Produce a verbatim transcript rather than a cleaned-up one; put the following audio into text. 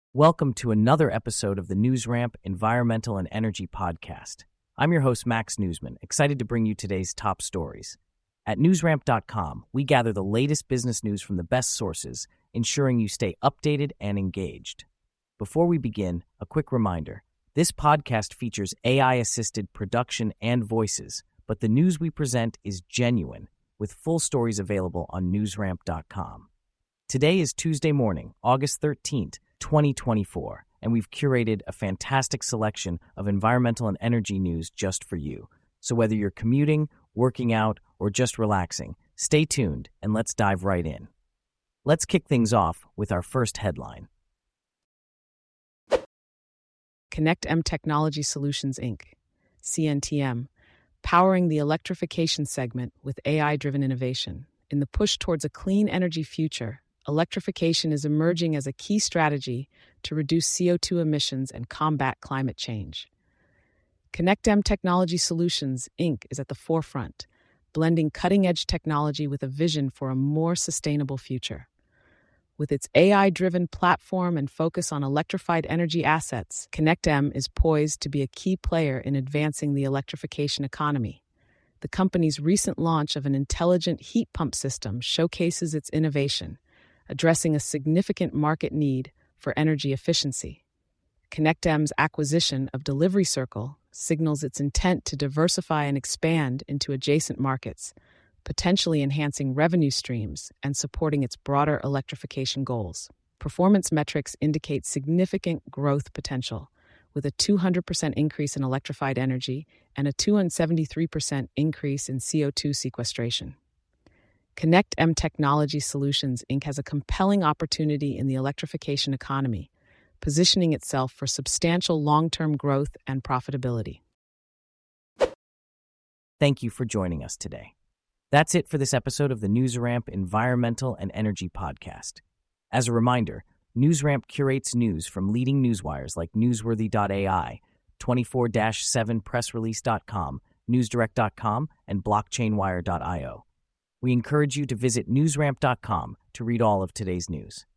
Welcome to another episode of the NewsRamp Environmental and Energy Podcast. I'm your host, Max Newsman, excited to bring you today's top stories. At newsramp dot com, we gather the latest business news from the best sources, ensuring you stay updated and engaged. Before we begin, a quick reminder. This podcast features A I-assisted production and voices, but the news we present is genuine, with full stories available on newsramp dot com. Today is Tuesday morning, August thirteenth, twenty twenty-four, and we've curated a fantastic selection of environmental and energy news just for you. So whether you're commuting, working out, or just relaxing, stay tuned and let's dive right in. Let's kick things off with our first headline. ConnectM Technology Solutions, Incorporated, C N T M, powering the electrification segment with A I-driven innovation. In the push towards a clean energy future, electrification is emerging as a key strategy to reduce C O two emissions and combat climate change. ConnectM Technology Solutions, Incorporated is at the forefront, blending cutting-edge technology with a vision for a more sustainable future. With its A I-driven platform and focus on electrified energy assets, ConnectM is poised to be a key player in advancing the electrification economy. The company's recent launch of an intelligent heat pump system showcases its innovation, addressing a significant market need for energy efficiency. ConnectM's acquisition of Delivery Circle signals its intent to diversify and expand into adjacent markets, potentially enhancing revenue streams and supporting its broader electrification goals. Performance metrics indicate significant growth potential, with a two hundred percent increase in electrified energy and a two hundred seventy-three percent increase in C O two sequestration. ConnectM Technology Solutions, Incorporated has a compelling opportunity in the electrification economy, positioning itself for substantial long-term growth and profitability. Thank you for joining us today. That's it for this episode of the NewsRamp Environmental and Energy Podcast. As a reminder, NewsRamp curates news from leading newswires like newsworthy dot A I, twenty-four seven press release dot com, newsdirect dot com, and blockchain wire dot io. We encourage you to visit newsramp dot com to read all of today's news.